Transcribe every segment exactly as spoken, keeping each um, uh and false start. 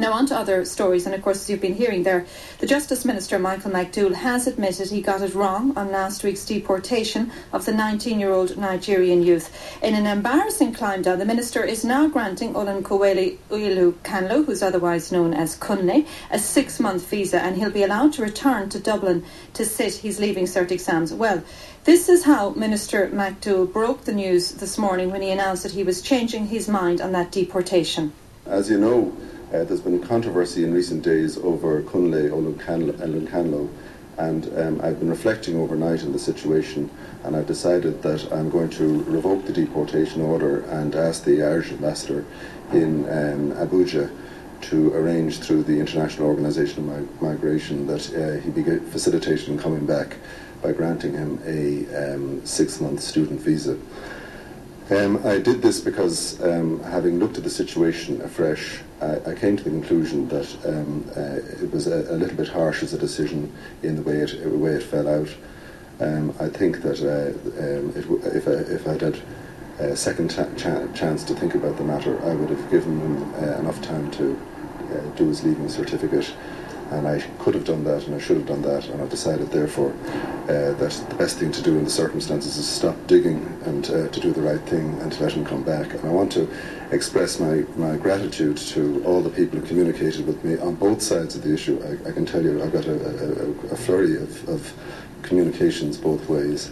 Now on to other stories, and of course as you've been hearing there, the Justice Minister Michael McDowell has admitted he got it wrong on last week's deportation of the nineteen-year-old Nigerian youth. In an embarrassing climb down, the Minister is now granting Olunkowale Ilu-Kanlo, who's otherwise known as Kunle, a six-month visa, and he'll be allowed to return to Dublin to sit his Leaving Cert exams. Well, this is how Minister McDowell broke the news this morning when he announced that he was changing his mind on that deportation. As you know, Uh, there's been controversy in recent days over Kunle Olunkowale, and um, I've been reflecting overnight on the situation, and I've decided that I'm going to revoke the deportation order and ask the Irish ambassador in um, Abuja to arrange through the International Organisation of Mig- Migration that uh, he be facilitated in coming back by granting him a um, six-month student visa. Um, I did this because, um, having looked at the situation afresh, I, I came to the conclusion that um, uh, it was a, a little bit harsh as a decision in the way it, the way it fell out. Um, I think that uh, um, it w- if, I, if I'd had a second ta- cha- chance to think about the matter, I would have given him uh, enough time to uh, do his leaving certificate. And I could have done that, and I should have done that, and I've decided, therefore, uh, that the best thing to do in the circumstances is stop digging and uh, to do the right thing and to let him come back. And I want to express my, my gratitude to all the people who communicated with me on both sides of the issue. I, I can tell you I've got a, a, a flurry of, of communications both ways.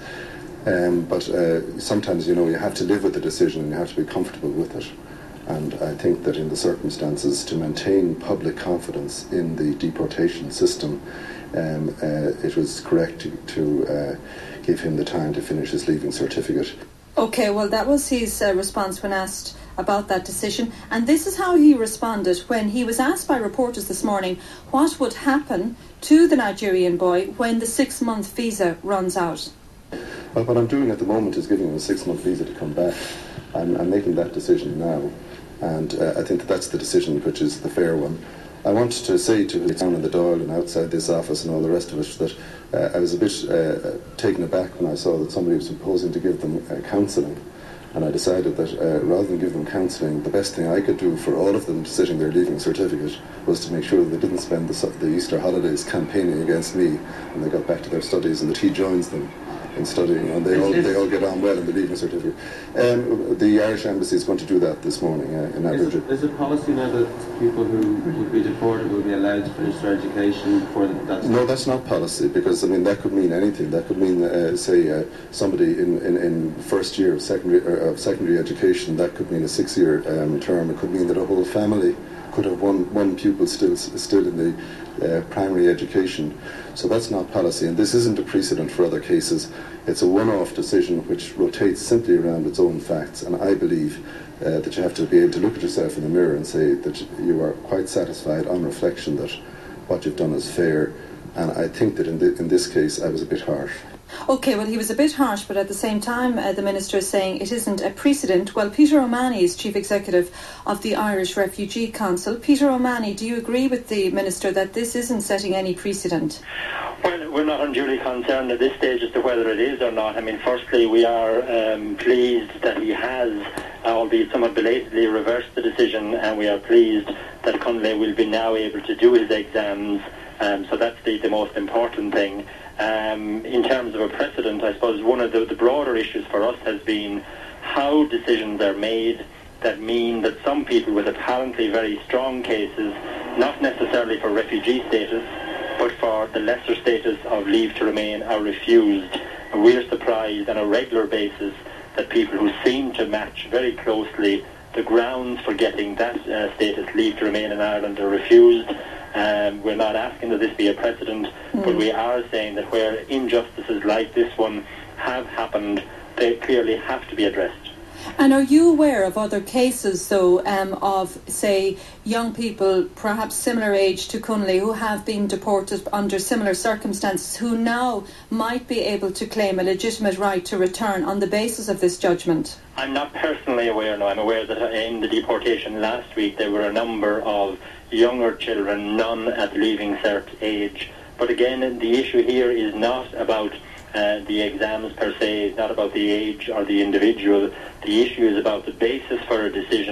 Um, but uh, sometimes, you know, you have to live with the decision and you have to be comfortable with it. And I think that in the circumstances, to maintain public confidence in the deportation system, um, uh, it was correct to, to uh, give him the time to finish his leaving certificate. OK, well, that was his uh, response when asked about that decision. And this is how he responded when he was asked by reporters this morning what would happen to the Nigerian boy when the six-month visa runs out. Well, what I'm doing at the moment is giving him a six-month visa to come back. I'm, I'm making that decision now. And uh, I think that that's the decision which is the fair one. I want to say to the town and the Dáil and outside this office and all the rest of it that uh, I was a bit uh, taken aback when I saw that somebody was proposing to give them uh, counselling. And I decided that uh, rather than give them counselling, the best thing I could do for all of them sitting their leaving certificate was to make sure that they didn't spend the, the Easter holidays campaigning against me when they got back to their studies, and that he joins them in studying, and they all they all get on well in the leaving certificate. Um, the Irish Embassy is going to do that this morning uh, in Abuja. Is it, is it policy now that people who would be deported will be allowed to finish their education before that? No, that's not policy, because I mean that could mean anything. That could mean, uh, say, uh, somebody in, in, in first year of secondary uh, of secondary education. That could mean a six-year um, term. It could mean that a whole family could have one one pupil still still in the uh, primary education. So that's not policy, and this isn't a precedent for other cases. It's a one-off decision which rotates simply around its own facts, and I believe uh, that you have to be able to look at yourself in the mirror and say that you are quite satisfied on reflection that what you've done is fair, and I think that in, the, in this case I was a bit harsh. OK, well, he was a bit harsh, but at the same time, uh, the Minister is saying it isn't a precedent. Well, Peter O'Mahony is Chief Executive of the Irish Refugee Council. Peter O'Mahony, do you agree with the Minister that this isn't setting any precedent? Well, we're not unduly concerned at this stage as to whether it is or not. I mean, firstly, we are um, pleased that he has, albeit somewhat belatedly, reversed the decision, and we are pleased that Kunle will be now able to do his exams. Um, so that's the, the most important thing. Um, in terms of a precedent, I suppose one of the, the broader issues for us has been how decisions are made that mean that some people with apparently very strong cases, not necessarily for refugee status, but for the lesser status of leave to remain, are refused. And we're surprised on a regular basis that people who seem to match very closely the grounds for getting that uh, status, leave to remain in Ireland, are refused. Um, we're not asking that this be a precedent, mm. but we are saying that where injustices like this one have happened, they clearly have to be addressed. And are you aware of other cases, though, um, of, say, young people, perhaps similar age to Kunle, who have been deported under similar circumstances, who now might be able to claim a legitimate right to return on the basis of this judgment? I'm not personally aware, no. I'm aware that in the deportation last week there were a number of younger children, none at leaving cert age. But again, the issue here is not about uh, the exams per se, it's not about the age or the individual. The issue is about the basis for a decision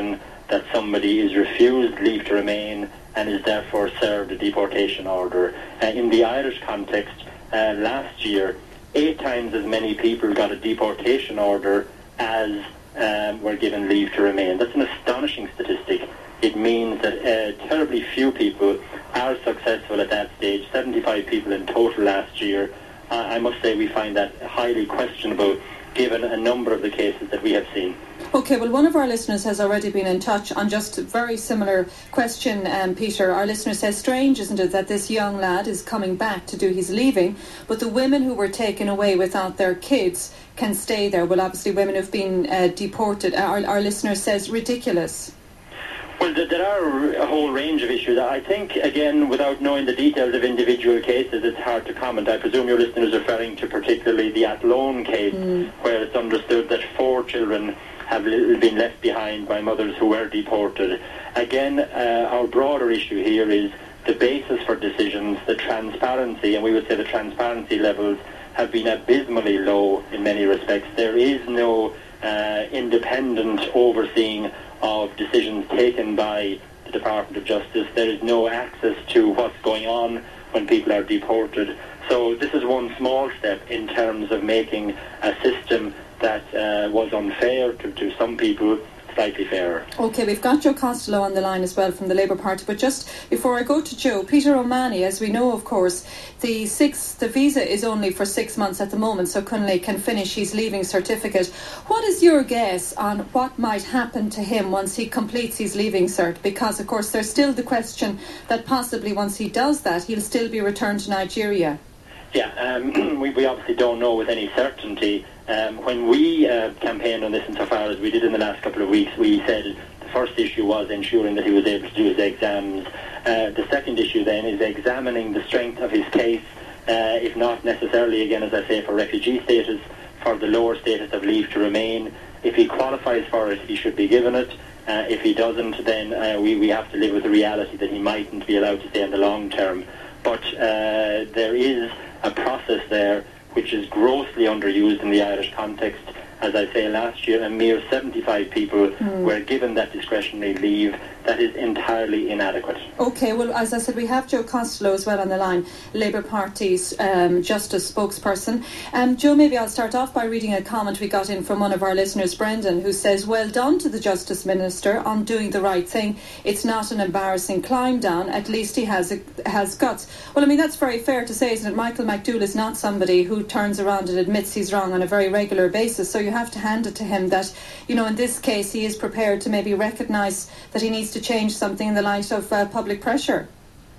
that somebody is refused leave to remain and is therefore served a deportation order. Uh, in the Irish context, uh, last year, eight times as many people got a deportation order as um, were given leave to remain. That's an astonishing statistic. It means that uh, terribly few people are successful at that stage, seventy-five people in total last year. Uh, I must say we find that highly questionable given a number of the cases that we have seen. OK, well, one of our listeners has already been in touch on just a very similar question, um, Peter. Our listener says, strange, isn't it, that this young lad is coming back to do his leaving, but the women who were taken away without their kids can stay there. Well, obviously, women who've been uh, deported. Our, our listener says, ridiculous. Well, there are a whole range of issues. I think, again, without knowing the details of individual cases, it's hard to comment. I presume your listener is referring to particularly the Athlone case, mm. where it's understood that four children have been left behind by mothers who were deported. Again, uh, our broader issue here is the basis for decisions, the transparency, and we would say the transparency levels have been abysmally low in many respects. There is no uh, independent overseeing of decisions taken by the Department of Justice. There is no access to what's going on when people are deported. So this is one small step in terms of making a system that uh, was unfair to, to some people slightly fairer. OK, we've got Joe Costello on the line as well from the Labour Party, but just before I go to Joe, Peter O'Mahony, as we know, of course, the six the visa is only for six months at the moment, so Connolly can finish his leaving certificate. What is your guess on what might happen to him once he completes his leaving cert? Because, of course, there's still the question that possibly once he does that, he'll still be returned to Nigeria. Yeah, um, we, we obviously don't know with any certainty. Um, when we uh, campaigned on this insofar as we did in the last couple of weeks, we said the first issue was ensuring that he was able to do his exams. Uh, the second issue then is examining the strength of his case, uh, if not necessarily, again, as I say, for refugee status, for the lower status of leave to remain. If he qualifies for it, he should be given it. Uh, if he doesn't, then uh, we, we have to live with the reality that he mightn't be allowed to stay in the long term. But uh, there is a process there which is grossly underused in the Irish context. As I say, last year a mere seventy-five people mm. were given that discretionary leave. That is entirely inadequate. OK, well, as I said, we have Joe Costello as well on the line, Labour Party's um, Justice spokesperson. Um, Joe, maybe I'll start off by reading a comment we got in from one of our listeners, Brendan, who says, well done to the Justice Minister on doing the right thing. It's not an embarrassing climb down. At least he has a, has guts. Well, I mean, that's very fair to say, isn't it? Michael McDowell is not somebody who turns around and admits he's wrong on a very regular basis. So you have to hand it to him that, you know, in this case, he is prepared to maybe recognise that he needs to change something in the light of uh, public pressure.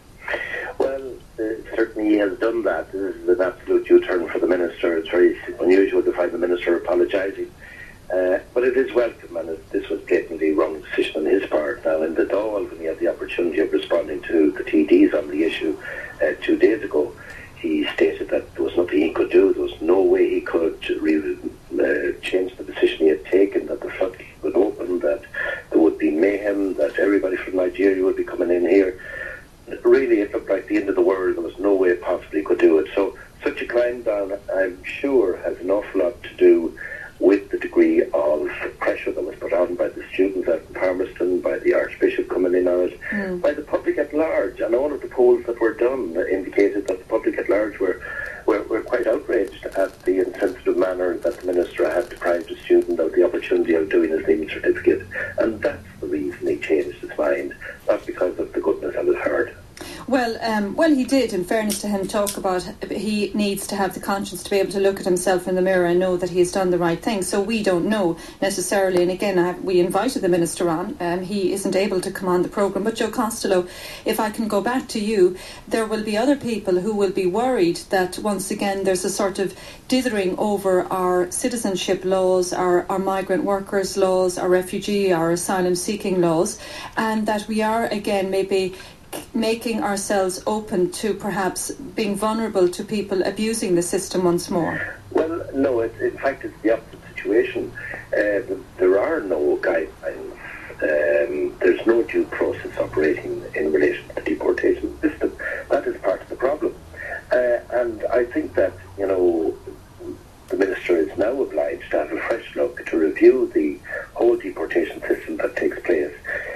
Well, uh, certainly he has done that. This is an absolute U-turn for the Minister. It's very unusual to find the Minister apologising. Uh, but it is welcome, and it, this was blatantly wrong decision on his part. Now, in the Dáil, when he had the opportunity of responding to the T Ds on the issue uh, two days ago, he stated that there was nothing he could do. There was no way he could really uh, change the decision he had taken, that the floodgate would open, that there would be mayhem, that everybody from Nigeria would be coming in here. Really, it looked like the end of the world. There was no way possibly he could do it. So such a climb down, I'm sure, has an awful lot to do with the degree of pressure that was put on by the students out in Palmerston, by the Archbishop coming in on it, mm. by the public at large. And all of the polls that were done indicated that the public at large were, were, were quite outraged at the insensitive manner that the Minister had deprived a student of the opportunity of doing his leaving certificate. And that's the reason he changed his mind, not because of the goodness of his heart. Well, um, well, he did, in fairness to him, talk about he needs to have the conscience to be able to look at himself in the mirror and know that he has done the right thing. So we don't know necessarily. And again, I have, we invited the Minister on. Um, he isn't able to come on the programme. But Joe Costello, if I can go back to you, there will be other people who will be worried that once again there's a sort of dithering over our citizenship laws, our, our migrant workers laws, our refugee, our asylum seeking laws, and that we are again maybe making ourselves open to perhaps being vulnerable to people abusing the system once more? Well, no, it, in fact it's the opposite situation. Uh, there are no guidelines. Um, there's no due process operating in relation to the deportation system. That is part of the problem. Uh, and I think that, you know, the Minister is now obliged to have a fresh look to review the whole deportation system that takes place.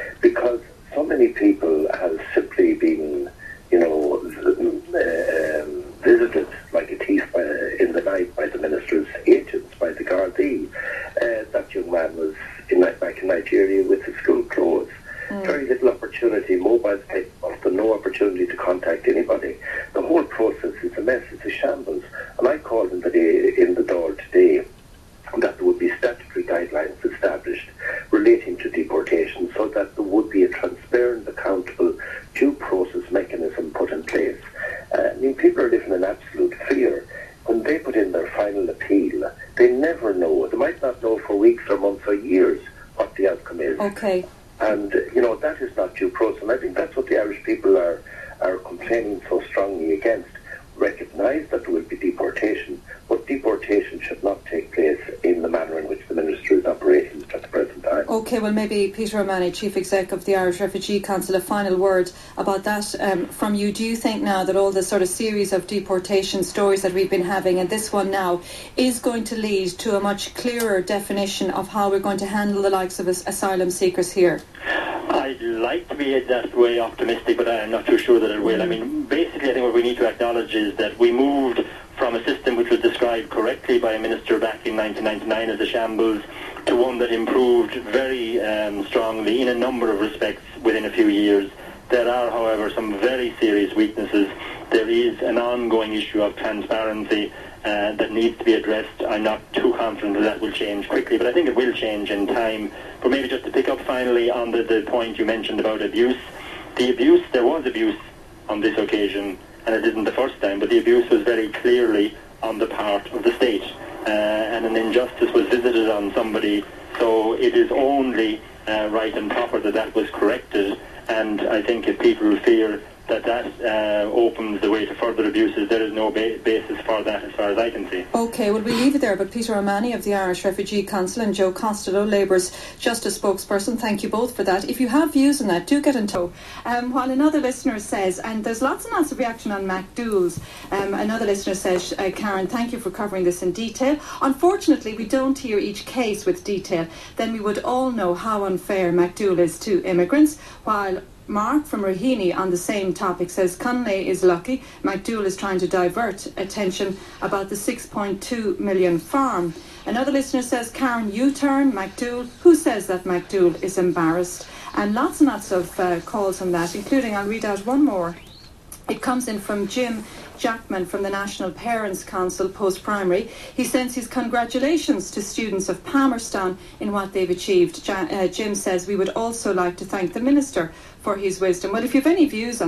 has simply been, you know, um, visited like a thief by, in the night by the minister's agents, by the Gardaí. Uh, that young man was in, back in Nigeria with his school clothes. Mm. Very little opportunity, mobile type, often no opportunity to contact anybody. The whole process is a mess, it's a shambles. And I called in the, day, in the door today that there would be statutory guidelines established relating to deportation so that there would be a transparent, accountable due process mechanism put in place. Uh, I mean, people are living in absolute fear. When they put in their final appeal, they never know. They might not know for weeks or months or years what the outcome is. Okay. And, you know, that is not due process. And I think that's what the Irish people are, are complaining so strongly against. Recognise that there will be deportation, but deportation should not take place in the manner in which the Minister is operating at the present time. OK, well, maybe Peter O'Mahony, Chief Exec of the Irish Refugee Council, a final word about that um, from you. Do you think now that all the sort of series of deportation stories that we've been having, and this one now, is going to lead to a much clearer definition of how we're going to handle the likes of as- asylum seekers here? I'd like to be that way optimistic, but I'm not too sure that it will. I mean, basically, I think what we need to acknowledge is that we moved from a system which was described correctly by a minister back in nineteen ninety-nine as a shambles to one that improved very um, strongly in a number of respects within a few years. There are, however, some very serious weaknesses. There is an ongoing issue of transparency uh, that needs to be addressed. I'm not too confident that that will change quickly, but I think it will change in time. But maybe just to pick up finally on the, the point you mentioned about abuse. The abuse, there was abuse on this occasion, and it isn't the first time, but the abuse was very clearly on the part of the state. Uh, and an injustice was visited on somebody, so it is only uh, right and proper that that was corrected. And I think if people fear that that uh, opens the way to further abuses, there is no ba- basis for that as far as I can see. OK, well, we'll leave it there, but Peter O'Mahony of the Irish Refugee Council and Joe Costello, Labour's Justice spokesperson, thank you both for that. If you have views on that, do get in touch. Um, while another listener says, and there's lots and lots of reaction on MacDougall's, um, another listener says, uh, Karen, thank you for covering this in detail. Unfortunately, we don't hear each case with detail. Then we would all know how unfair MacDougall is to immigrants, while Mark from Raheny on the same topic says Conley is lucky. MacDougall is trying to divert attention about the six point two million farm. Another listener says Karen U-turn, MacDougall. Who says that MacDougall is embarrassed? And lots and lots of uh, calls on that, including, I'll read out one more. It comes in from Jim Jackman from the National Parents Council Post-Primary. He sends his congratulations to students of Palmerston in what they've achieved. Ja- uh, Jim says we would also like to thank the Minister for his wisdom. Well, if you have any views on